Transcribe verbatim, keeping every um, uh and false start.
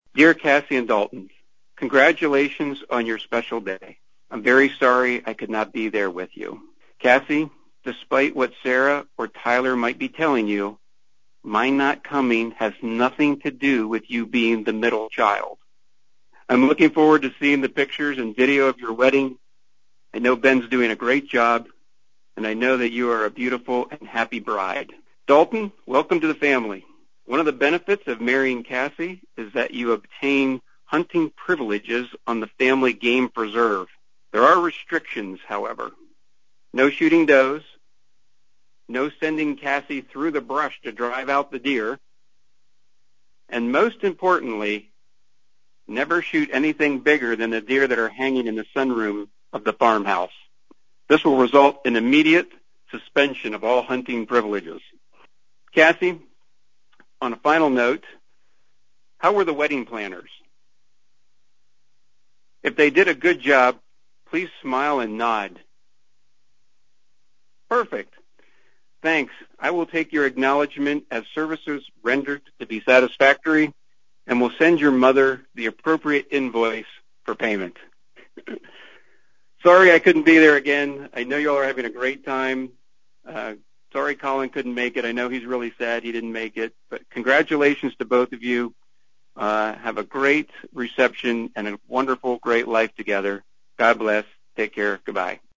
Dear Cassie and Dalton, congratulations on your special day. I'm very sorry I could not be there with you. Cassie, despite what Sarah or Tyler might be telling you, my not coming has nothing to do with you being the middle child. I'm looking forward to seeing the pictures and video of your wedding. I know Ben's doing a great job, and I know that you are a beautiful and happy bride. Dalton, welcome to the family. One of the benefits of marrying Cassie is that you obtain hunting privileges on the family game preserve. There are restrictions, however. No shooting does, no sending Cassie through the brush to drive out the deer, and most importantly, never shoot anything bigger than the deer that are hanging in the sunroom of the farmhouse. This will result in immediate suspension of all hunting privileges. Cassie, on a final note, how were the wedding planners? If they did a good job, please smile and nod. Perfect. Thanks. I will take your acknowledgement as services rendered to be satisfactory, and will send your mother the appropriate invoice for payment. Sorry I couldn't be there again. I know you all are having a great time. Uh, sorry Colin couldn't make it. I know he's really sad he didn't make it. But congratulations to both of you. Uh, have a great reception and a wonderful, great life together. God bless. Take care. Goodbye.